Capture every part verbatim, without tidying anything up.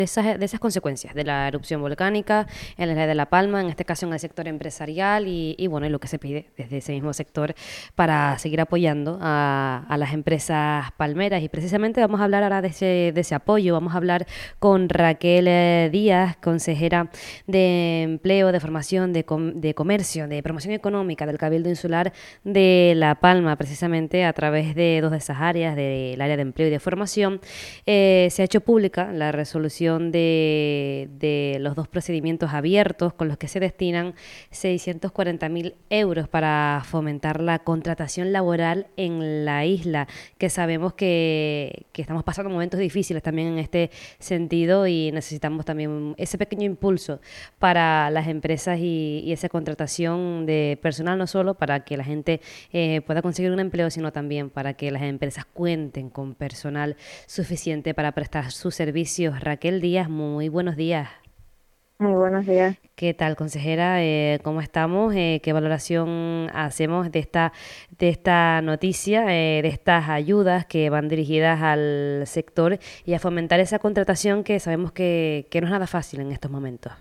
de esas, de esas consecuencias de la erupción volcánica en la isla de La Palma, en este caso en el sector empresarial y, y bueno, y lo que se pide desde ese mismo sector para seguir apoyando a, a las empresas palmeras. Y precisamente vamos a hablar ahora de ese, de ese apoyo, vamos a hablar con Raquel eh, Díaz, consejera de Empleo, de Formación, de, com de Comercio, de Promoción Económica del Cabildo Insular de La Palma, precisamente a través de dos de esas áreas, del área de empleo y de formación. Eh, se ha hecho pública la resolución de, de los dos procedimientos abiertos con los que se destinan seiscientos cuarenta mil euros para fomentar la contratación laboral en la isla, que sabemos que, que estamos pasando momentos difíciles también en este sentido y necesitamos también ese pequeño impulso para las empresas y, y esa contratación de personal, no solo para que la gente eh, pueda conseguir un empleo, sino también para que las empresas cuenten con personal suficiente para prestar sus servicios. Raquel Díaz, muy buenos días. Muy buenos días. ¿Qué tal, consejera? Eh, ¿cómo estamos? Eh, ¿qué valoración hacemos de esta, de esta noticia, eh, de estas ayudas que van dirigidas al sector y a fomentar esa contratación que sabemos que, que no es nada fácil en estos momentos?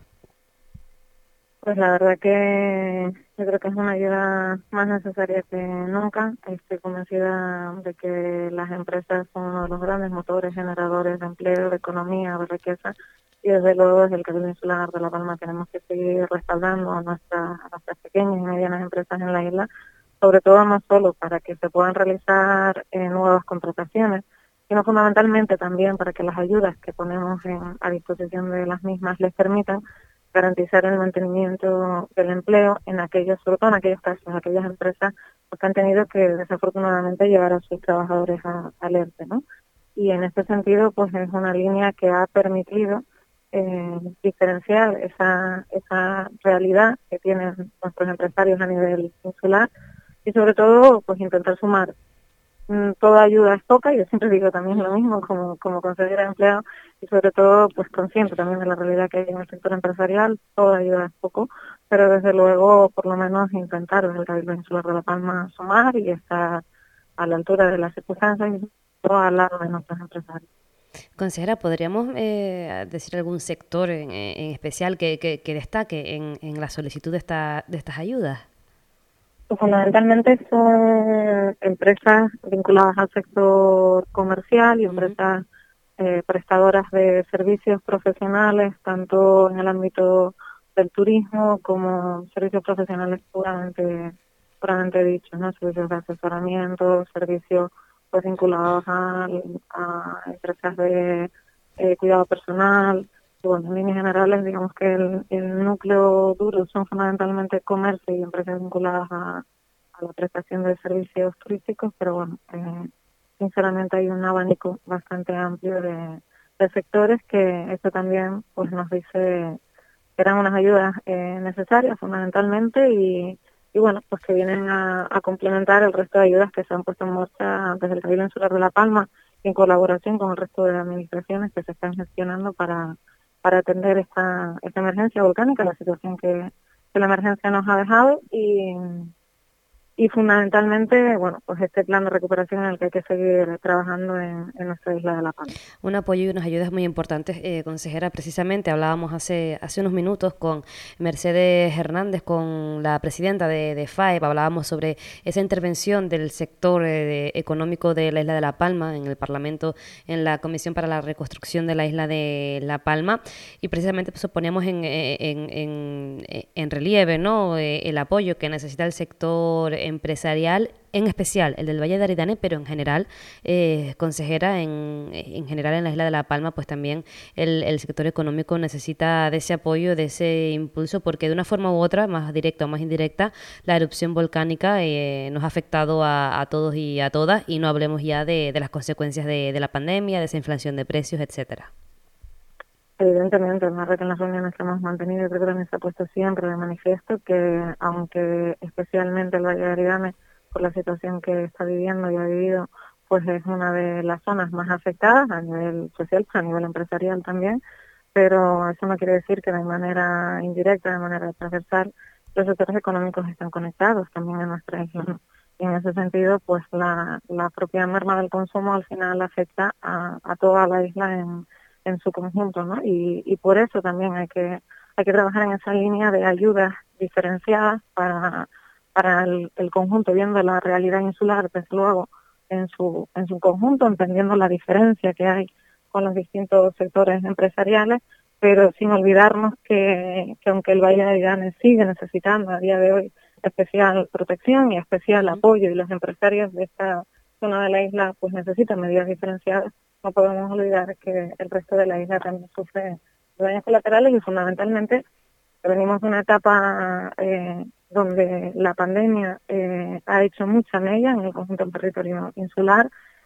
Pues la verdad que yo creo que es una ayuda más necesaria que nunca. Estoy convencida de que las empresas son uno de los grandes motores generadores de empleo, de economía, de riqueza. Y desde luego desde el Cabildo Insular de La Palma tenemos que seguir respaldando a, nuestra, a nuestras pequeñas y medianas empresas en la isla, sobre todo no solo para que se puedan realizar eh, nuevas contrataciones, sino fundamentalmente también para que las ayudas que ponemos en, a disposición de las mismas les permitan garantizar el mantenimiento del empleo en aquellos, sobre todo en aquellos casos, aquellas empresas que han tenido que desafortunadamente llevar a sus trabajadores a, al ERTE, ¿no? Y en este sentido, pues es una línea que ha permitido eh, diferenciar esa, esa realidad que tienen nuestros empresarios a nivel insular y sobre todo, pues intentar sumar. Mm, toda ayuda es poca, yo siempre digo también lo mismo como, como consejera de empleo y sobre todo pues consciente también de la realidad que hay en el sector empresarial, toda ayuda es poco, pero desde luego por lo menos intentar desde el Cabildo Insular de La Palma sumar y estar a la altura de las circunstancias y todo al lado de nuestros empresarios. Consejera, ¿podríamos eh, decir algún sector en, en especial que, que, que destaque en, en la solicitud de, esta, de estas ayudas? Pues fundamentalmente son empresas vinculadas al sector comercial y Ujú. empresas eh, prestadoras de servicios profesionales, tanto en el ámbito del turismo como servicios profesionales puramente, puramente dichos, ¿no? Servicios de asesoramiento, servicios pues vinculados a, a empresas de eh, cuidado personal. Y bueno, en líneas generales, digamos que el, el núcleo duro son fundamentalmente comercio y empresas vinculadas a, a la prestación de servicios turísticos, pero bueno, eh, sinceramente hay un abanico bastante amplio de, de sectores que esto también pues nos dice que eran unas ayudas eh, necesarias fundamentalmente y, y bueno, pues que vienen a, a complementar el resto de ayudas que se han puesto en marcha desde el Cabildo Insular de La Palma en colaboración con el resto de administraciones que se están gestionando para para atender esta, esta emergencia volcánica, la situación que, que la emergencia nos ha dejado y, y fundamentalmente, bueno, pues este plan de recuperación en el que hay que seguir trabajando en, en nuestra isla de La Palma. Un apoyo y unas ayudas muy importantes, eh, consejera. Precisamente hablábamos hace, hace unos minutos con Mercedes Hernández, con la presidenta de, de FAEP, hablábamos sobre esa intervención del sector eh, de, económico de la isla de La Palma en el Parlamento, en la Comisión para la Reconstrucción de la isla de La Palma, y precisamente pues, poníamos en, en, en, en relieve, ¿no? Eh, el apoyo que necesita el sector empresarial, en especial el del Valle de Aridane, pero en general, eh, consejera, en, en general en la isla de La Palma, pues también el, el sector económico necesita de ese apoyo, de ese impulso, porque de una forma u otra, más directa o más indirecta, la erupción volcánica eh, nos ha afectado a, a todos y a todas, y no hablemos ya de, de las consecuencias de, de la pandemia, de esa inflación de precios, etcétera. Evidentemente, además de que en las reuniones que hemos mantenido, creo que también se ha puesto siempre de manifiesto que, aunque especialmente el Valle de Aridane, por la situación que está viviendo y ha vivido, pues es una de las zonas más afectadas a nivel social, a nivel empresarial también, pero eso no quiere decir que de manera indirecta, de manera transversal, los sectores económicos están conectados también en nuestra isla, ¿no? Y en ese sentido, pues la, la propia merma del consumo al final afecta a, a toda la isla en en su conjunto, ¿no? Y, y por eso también hay que hay que trabajar en esa línea de ayudas diferenciadas para para el, el conjunto, viendo la realidad insular, desde luego, en su en su conjunto, entendiendo la diferencia que hay con los distintos sectores empresariales, pero sin olvidarnos que, que aunque el Valle de Ayanes sigue necesitando a día de hoy especial protección y especial apoyo, y los empresarios de esta zona de la isla pues necesitan medidas diferenciadas, no podemos olvidar que el resto de la isla también sufre daños colaterales, y fundamentalmente venimos de una etapa eh, donde la pandemia eh, ha hecho mucha mella en el conjunto del territorio insular,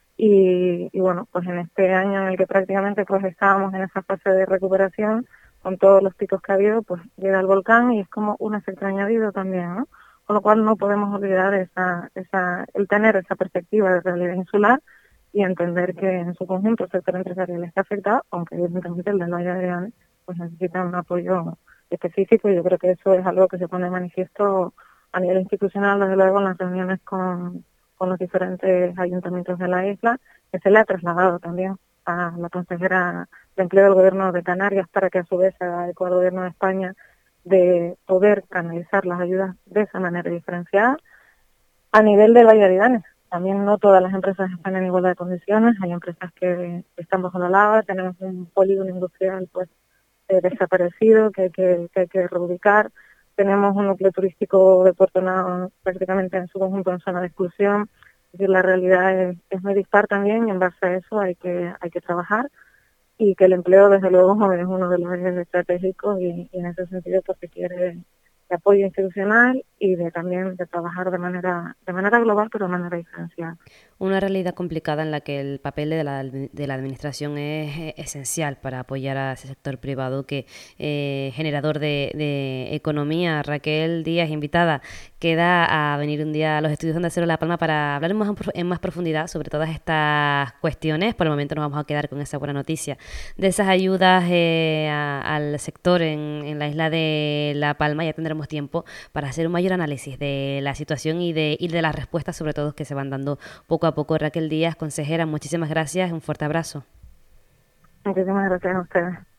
y, y bueno, pues en este año en el que prácticamente pues estábamos en esa fase de recuperación, con todos los picos que ha habido, pues llega el volcán y es como un efecto añadido también, ¿no? Con lo cual no podemos olvidar esa, esa, el tener esa perspectiva de realidad insular y entender que en su conjunto el sector empresarial está afectado, aunque evidentemente el del Valle de Ayanes pues necesita un apoyo específico, y yo creo que eso es algo que se pone de manifiesto a nivel institucional, desde luego en las reuniones con, con los diferentes ayuntamientos de la isla, que se le ha trasladado también a la consejera de Empleo del Gobierno de Canarias, para que a su vez haga eco al Gobierno de España de poder canalizar las ayudas de esa manera diferenciada. A nivel del Valle de Ayanes, también no todas las empresas están en igualdad de condiciones, hay empresas que están bajo la lava, tenemos un polígono industrial pues eh, desaparecido que hay que, que hay que reubicar, tenemos un núcleo turístico de Puerto Nao prácticamente en su conjunto en zona de exclusión. Es decir, la realidad es, es muy dispar también, y en base a eso hay que hay que trabajar, y que el empleo desde luego es uno de los ejes estratégicos, y, y en ese sentido pues se quiere de apoyo institucional y de también de trabajar de manera de manera global, pero de manera diferenciada. Una realidad complicada en la que el papel de la, de la administración es eh, esencial para apoyar a ese sector privado que eh, generador de, de economía. Raquel Díaz, invitada, queda a venir un día a los estudios Onda Cero La Palma para hablar en más, en más profundidad sobre todas estas cuestiones. Por el momento nos vamos a quedar con esa buena noticia de esas ayudas eh, a, al sector en, en la isla de La Palma. Ya tendremos tiempo para hacer un mayor análisis de la situación y de, y de las respuestas, sobre todo, que se van dando poco a poco. Raquel Díaz, consejera, muchísimas gracias, un fuerte abrazo. Muchísimas gracias a ustedes.